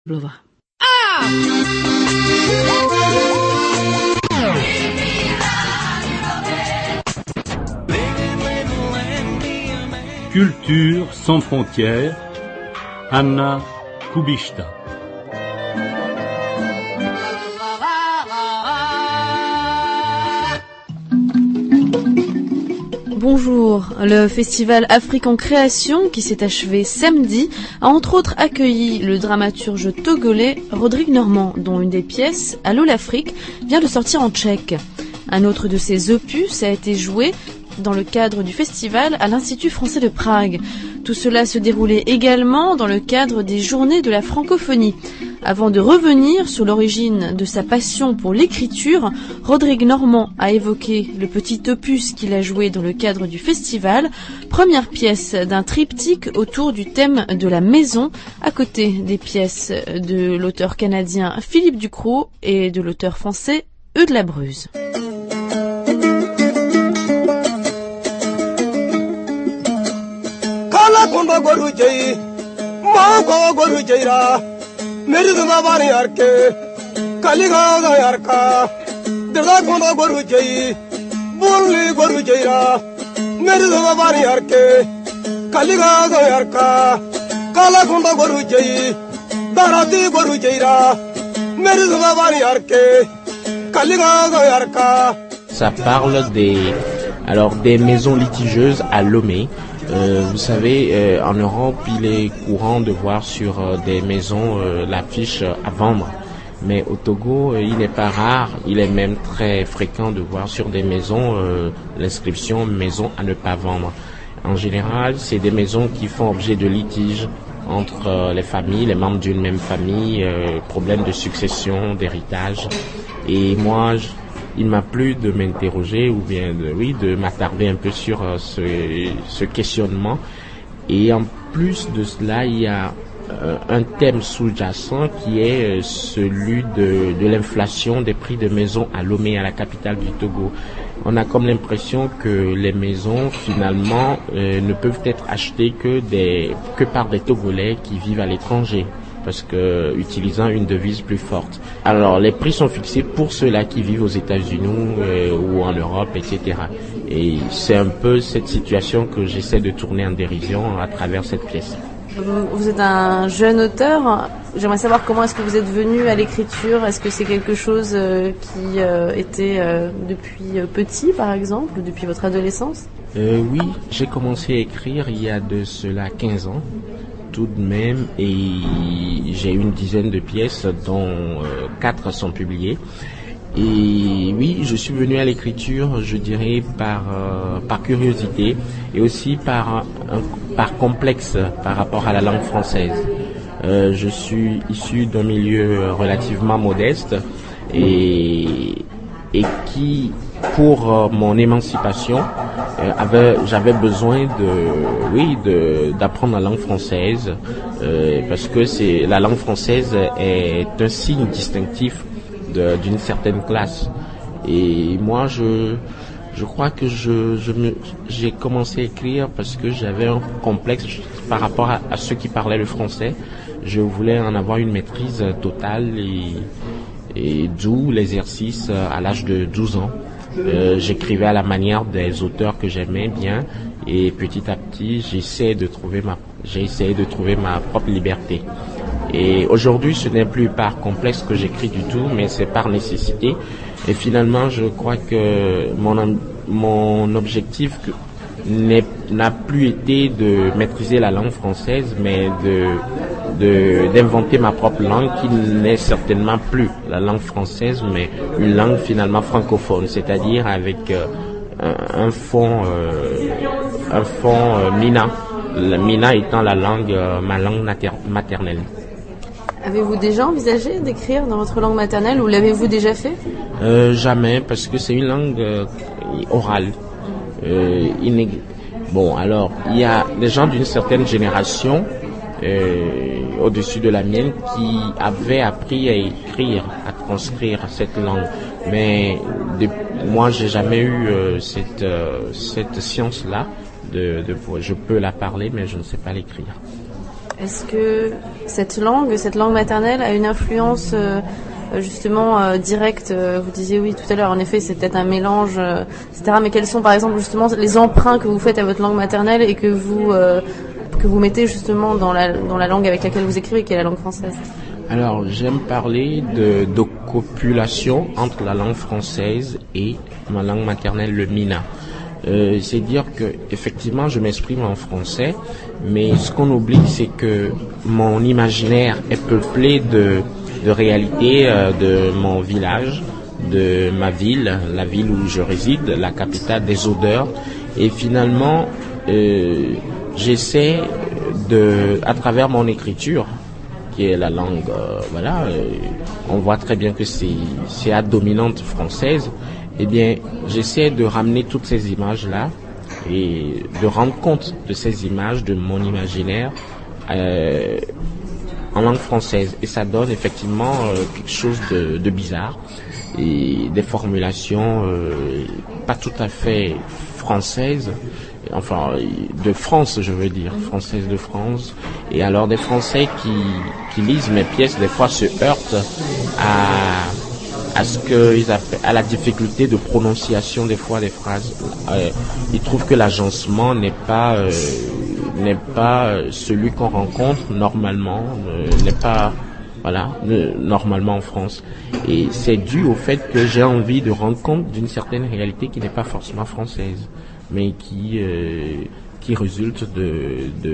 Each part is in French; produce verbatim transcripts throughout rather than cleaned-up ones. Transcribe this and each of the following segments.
Blova. Culture sans frontières, Anna Kubishta. Bonjour, le festival Afrique en création, qui s'est achevé samedi, a entre autres accueilli le dramaturge togolais Rodrigue Normand, dont une des pièces, Allô l'Afrique, vient de sortir en tchèque. Un autre de ses opus a été joué dans le cadre du festival à l'Institut français de Prague. Tout cela se déroulait également dans le cadre des Journées de la francophonie. Avant de revenir sur l'origine de sa passion pour l'écriture, Rodrigue Normand a évoqué le petit opus qu'il a joué dans le cadre du festival, première pièce d'un triptyque autour du thème de la maison, à côté des pièces de l'auteur canadien Philippe Ducrot et de l'auteur français Eudes Labreuse. मेरी ज़बान यार के कलिगा यार का दर्दा कोंडा गोरु जई बोलनी गोरु जईरा मेरी ज़बान यार के कलिगा यार का काला कोंडा गोरु जई दाराती गोरु जईरा मेरी ज़बान यार के कलिगा यार का. Ça parle des alors des maisons litigeuses à Lomé. Euh, vous savez, euh, en Europe, il est courant de voir sur euh, des maisons euh, l'affiche euh, à vendre. Mais au Togo, euh, il n'est pas rare, il est même très fréquent de voir sur des maisons euh, l'inscription « maison à ne pas vendre ». En général, c'est des maisons qui font objet de litiges entre euh, les familles, les membres d'une même famille, euh, problèmes de succession, d'héritage. Et moi, je, il m'a plu de m'interroger ou bien de, oui, de m'attarder un peu sur euh, ce, ce questionnement. Et en plus de cela, il y a euh, un thème sous-jacent qui est euh, celui de, de l'inflation des prix de maisons à Lomé, à la capitale du Togo. On a comme l'impression que les maisons, finalement, euh, ne peuvent être achetées que, des, que par des Togolais qui vivent à l'étranger, parce que utilisant une devise plus forte. Alors les prix sont fixés pour ceux-là qui vivent aux États-Unis euh, ou en Europe, et cetera. Et c'est un peu cette situation que j'essaie de tourner en dérision à travers cette pièce. Vous êtes un jeune auteur. J'aimerais savoir comment est-ce que vous êtes venu à l'écriture. Est-ce que c'est quelque chose euh, qui euh, était euh, depuis petit, par exemple, ou depuis votre adolescence? euh, Oui, j'ai commencé à écrire il y a de cela quinze ans. Tout de même, et j'ai une dizaine de pièces dont euh, quatre sont publiées. Et oui, je suis venu à l'écriture, je dirais, par euh, par curiosité et aussi par un, par complexe par rapport à la langue française. Euh, je suis issu d'un milieu relativement modeste et et qui, pour euh, mon émancipation, euh, avait, j'avais besoin de, oui, de, d'apprendre la langue française, euh, parce que c'est la langue française est un signe distinctif de, d'une certaine classe. Et moi, je, je crois que je, je me, j'ai commencé à écrire parce que j'avais un complexe par rapport à, à ceux qui parlaient le français. Je voulais en avoir une maîtrise totale et Et d'où l'exercice à l'âge de douze ans. Euh, j'écrivais à la manière des auteurs que j'aimais bien et petit à petit, j'essaie de trouver ma, j'ai essayé de trouver ma propre liberté. Et aujourd'hui, ce n'est plus par complexe que j'écris du tout, mais c'est par nécessité. Et finalement, je crois que mon, mon objectif n'est, n'a plus été de maîtriser la langue française, mais de De, d'inventer ma propre langue qui n'est certainement plus la langue française, mais une langue finalement francophone, c'est-à-dire avec euh, un, un fond, euh, un fond euh, mina, la mina étant la langue, euh, ma langue mater- maternelle. Avez-vous déjà envisagé d'écrire dans votre langue maternelle ou l'avez-vous déjà fait? euh, Jamais, parce que c'est une langue euh, orale. Euh, inég- bon, alors, il y a des gens d'une certaine génération Euh, au-dessus de la mienne qui avait appris à écrire, à transcrire cette langue. Mais de, moi, j'ai jamais eu euh, cette euh, cette science-là. De, de, je peux la parler, mais je ne sais pas l'écrire. Est-ce que cette langue, cette langue maternelle a une influence euh, justement euh, directe euh, Vous disiez oui tout à l'heure, en effet c'est peut-être un mélange, euh, et cetera. Mais quels sont par exemple justement les emprunts que vous faites à votre langue maternelle et que vous, euh, que vous mettez justement dans la, dans la langue avec laquelle vous écrivez, qui est la langue française? Alors, j'aime parler de, de copulation entre la langue française et ma langue maternelle, le mina. Euh, c'est dire que effectivement, je m'exprime en français, mais ce qu'on oublie, c'est que mon imaginaire est peuplé de, de réalités euh, de mon village, de ma ville, la ville où je réside, la capitale des odeurs, et finalement, euh, j'essaie de, à travers mon écriture, qui est la langue, euh, voilà, euh, on voit très bien que c'est, c'est à dominante française. Eh bien, j'essaie de ramener toutes ces images-là et de rendre compte de ces images, de mon imaginaire euh, en langue française. Et ça donne effectivement euh, quelque chose de, de bizarre et des formulations euh, pas tout à fait françaises, enfin de France, je veux dire, française de France. Et alors des Français qui, qui lisent mes pièces, des fois se heurtent à à ce qu'ils appellent, à la difficulté de prononciation des fois des phrases. Euh, ils trouvent que l'agencement n'est pas euh, n'est pas celui qu'on rencontre normalement, euh, n'est pas voilà euh, normalement en France. Et c'est dû au fait que j'ai envie de rendre compte d'une certaine réalité qui n'est pas forcément française, mais qui euh, qui résulte de de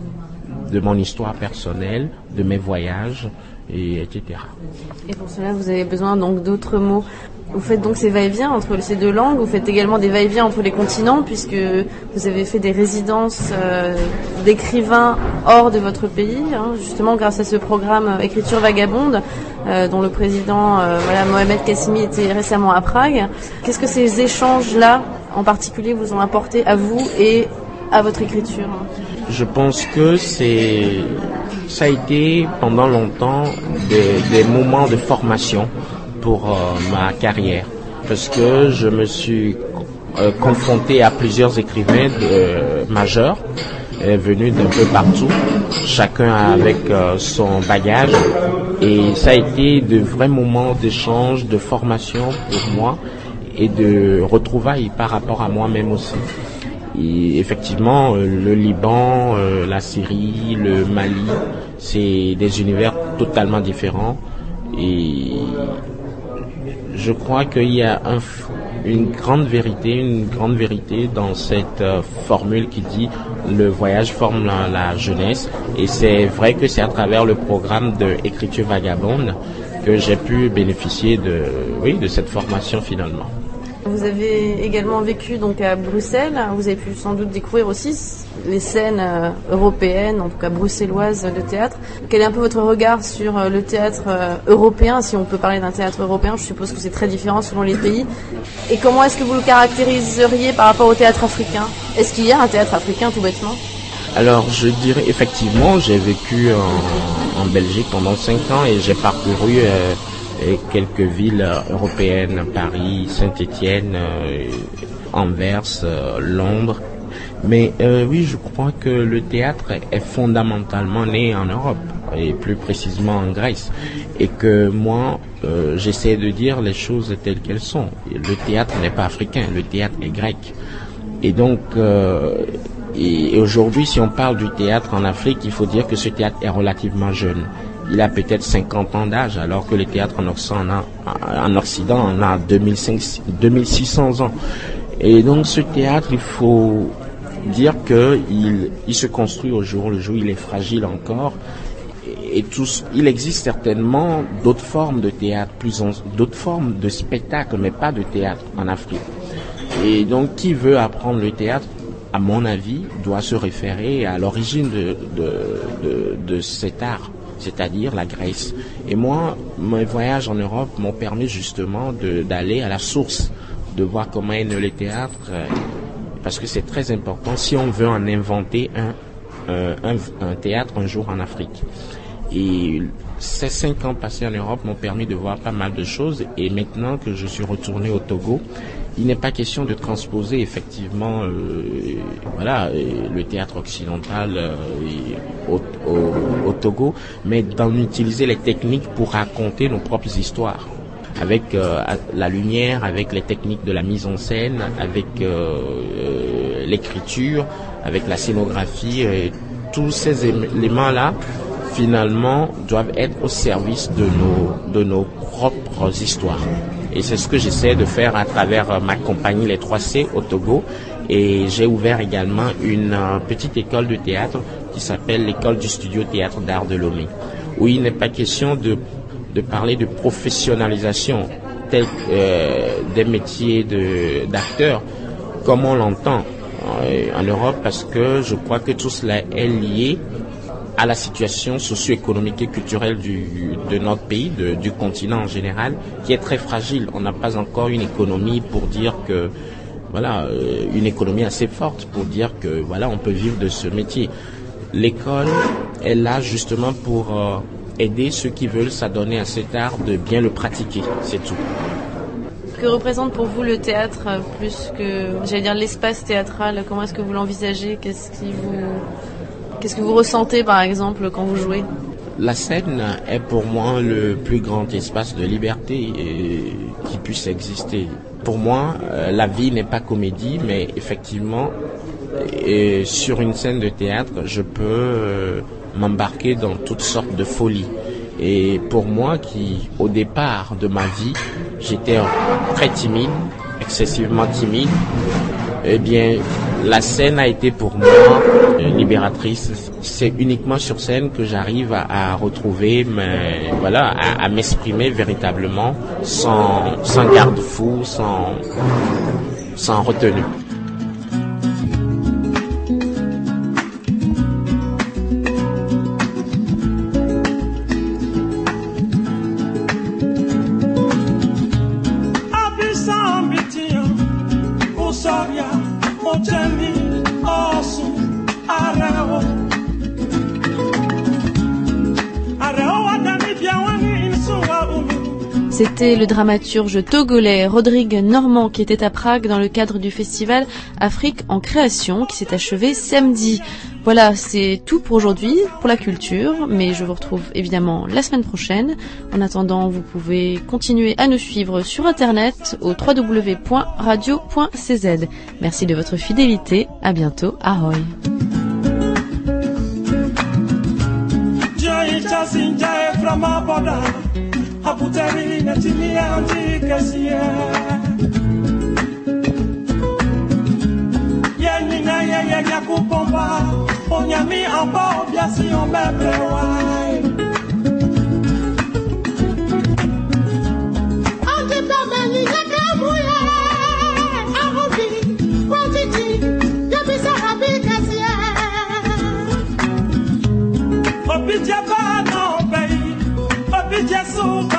de mon histoire personnelle, de mes voyages, et etc. Et pour cela, vous avez besoin donc d'autres mots. Vous faites donc ces va-et-vient entre ces deux langues, vous faites également des va-et-vient entre les continents, puisque vous avez fait des résidences euh, d'écrivains hors de votre pays, hein, justement grâce à ce programme Écriture vagabonde, euh, dont le président euh, voilà, Mohamed Kassimi était récemment à Prague. Qu'est-ce que ces échanges-là, en particulier, vous ont apporté à vous et à votre écriture? Je pense que c'est, ça a été pendant longtemps des, des moments de formation pour euh, ma carrière, parce que je me suis euh, confronté à plusieurs écrivains de, majeurs euh, venus d'un peu partout, chacun avec euh, son bagage, et ça a été de vrais moments d'échange, de formation pour moi et de retrouvailles par rapport à moi-même aussi. Et effectivement, euh, le Liban, euh, la Syrie, le Mali, c'est des univers totalement différents. Et je crois qu'il y a un, une grande vérité, une grande vérité dans cette euh, formule qui dit le voyage forme la, la jeunesse. Et c'est vrai que c'est à travers le programme de Écriture vagabonde que j'ai pu bénéficier de, oui, de cette formation finalement. Vous avez également vécu donc à Bruxelles. Vous avez pu sans doute découvrir aussi les scènes euh, européennes, en tout cas bruxelloises de théâtre. Quel est un peu votre regard sur euh, le théâtre euh, européen, si on peut parler d'un théâtre européen? Je suppose que c'est très différent selon les pays. Et comment est-ce que vous le caractériseriez par rapport au théâtre africain? Est-ce qu'il y a un théâtre africain tout bêtement? Alors je dirais effectivement, j'ai vécu en, en Belgique pendant cinq ans et j'ai parcouru euh, et quelques villes européennes, Paris, Saint-Étienne, euh, Anvers, euh, Londres. Mais euh, oui, je crois que le théâtre est fondamentalement né en Europe, et plus précisément en Grèce. Et que moi, euh, j'essaie de dire les choses telles qu'elles sont. Le théâtre n'est pas africain, le théâtre est grec. Et donc, euh, et, et aujourd'hui, si on parle du théâtre en Afrique, il faut dire que ce théâtre est relativement jeune. Il a peut-être cinquante ans d'âge, alors que le théâtre en Occident en a, en Occident, en a deux mille six cents ans. Et donc ce théâtre, il faut dire qu'il il se construit au jour le jour, il est fragile encore. Et, et tous, il existe certainement d'autres formes de théâtre, plus en, d'autres formes de spectacle, mais pas de théâtre en Afrique. Et donc qui veut apprendre le théâtre, à mon avis, doit se référer à l'origine de, de, de, de cet art, c'est-à-dire la Grèce. Et moi, mes voyages en Europe m'ont permis justement de, d'aller à la source, de voir comment est né le théâtre, euh, parce que c'est très important si on veut en inventer un, euh, un, un théâtre un jour en Afrique. Et ces cinq ans passés en Europe m'ont permis de voir pas mal de choses, et maintenant que je suis retourné au Togo, il n'est pas question de transposer effectivement euh, voilà, le théâtre occidental euh, au, au, au Togo, mais d'en utiliser les techniques pour raconter nos propres histoires. Avec euh, la lumière, avec les techniques de la mise en scène, avec euh, euh, l'écriture, avec la scénographie, et tous ces éléments-là, finalement, doivent être au service de nos, de nos propres histoires. Et c'est ce que j'essaie de faire à travers ma compagnie Les trois C au Togo. Et j'ai ouvert également une euh, petite école de théâtre qui s'appelle l'école du studio théâtre d'art de Lomé, où il n'est pas question de de parler de professionnalisation tel, euh, des métiers de, d'acteurs, comme on l'entend euh, en Europe, parce que je crois que tout cela est lié à la situation socio-économique et culturelle du, de notre pays, de, du continent en général, qui est très fragile. On n'a pas encore une économie pour dire que, voilà, euh, une économie assez forte pour dire que, voilà, on peut vivre de ce métier. L'école est là justement pour euh, aider ceux qui veulent s'adonner à cet art de bien le pratiquer, c'est tout. Que représente pour vous le théâtre, plus que, j'allais dire, l'espace théâtral? Comment est-ce que vous l'envisagez? Qu'est-ce qui vous, qu'est-ce que vous ressentez, par exemple, quand vous jouez? La scène est pour moi le plus grand espace de liberté et, qui puisse exister. Pour moi, euh, la vie n'est pas comédie, mais effectivement, et sur une scène de théâtre, je peux euh, m'embarquer dans toutes sortes de folies. Et pour moi, qui au départ de ma vie, j'étais très timide, excessivement timide, eh bien, la scène a été pour moi libératrice. C'est uniquement sur scène que j'arrive à, à retrouver, mes, voilà, à, à m'exprimer véritablement, sans, sans garde-fou, sans, sans retenue. C'était le dramaturge togolais Rodrigue Normand qui était à Prague dans le cadre du festival Afrique en création qui s'est achevé samedi. Voilà, c'est tout pour aujourd'hui, pour la culture, mais je vous retrouve évidemment la semaine prochaine. En attendant, vous pouvez continuer à nous suivre sur internet au w w w point radio point c z. Merci de votre fidélité, à bientôt, ahoy. Aputari na chini ya antikasia Yeni na yeye ya kupomba Onyami amba obiasi ombebrewa Antipameli ya kamuye Arubi, kwatiti, yabisa habikasia Obidja ba no bayi Obidja suba